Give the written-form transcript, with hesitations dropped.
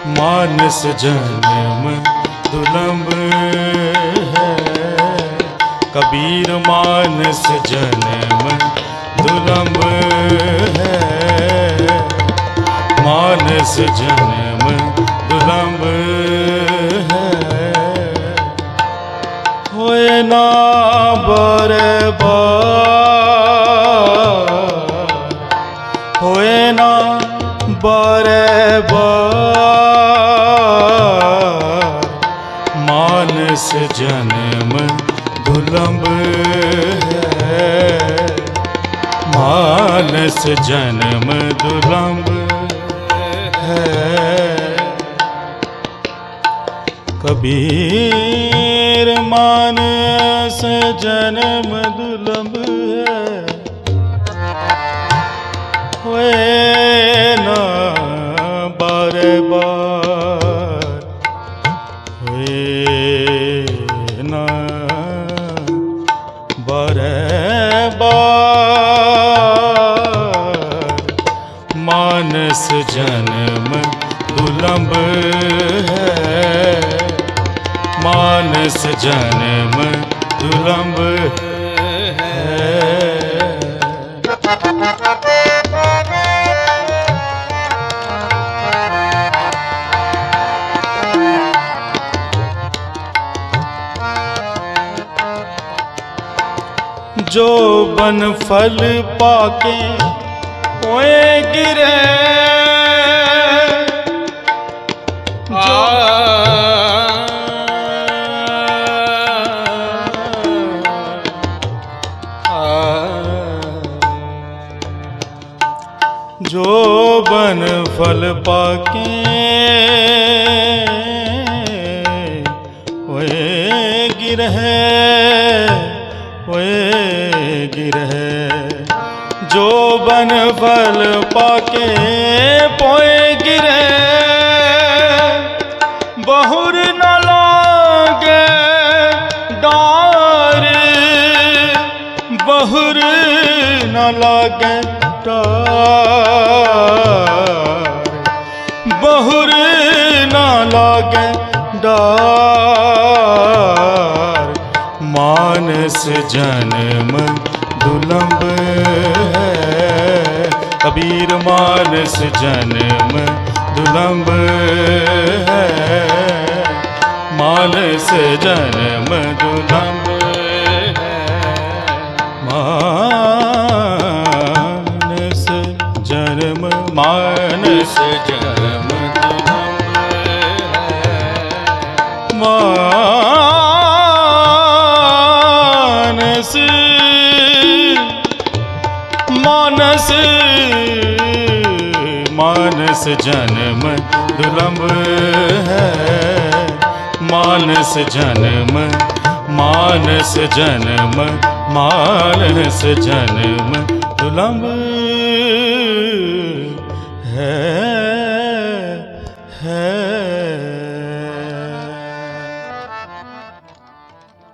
मानस जन्म दुलंब है। कबीर मानस जन्म दुलंब है। मानस जन्म दुलंब है। होए ना बरबार, होए ना बरबार। मानस जन्म दुलंब है। मानस जन्म दुलंब है। कबीर मानस जन्म दुलंब है। होए ना बार-बार, होए ना बार-बार। मानस जन्म दुलंब है। मानस जन्म दुलंब है। जो बन फल पाके ओए गिरे, जो बन फल पाके ओए गिरे, ओए गिरे। जो बन फल पाके पोए गिरे, बहुर न लागे डार, बहुर न लागे डार, बहुर न लागे डार। मानस जन्म दुलंब है। कबीर मानस जन्म दुलंब है। मानस जन्म दुलंब है। मानस जन्म, मानस जन्म दुलंब है। मानस मानस जन्म दुलंब है। मानस जन्म, मानस जन्म, मानस जन्म दुलंब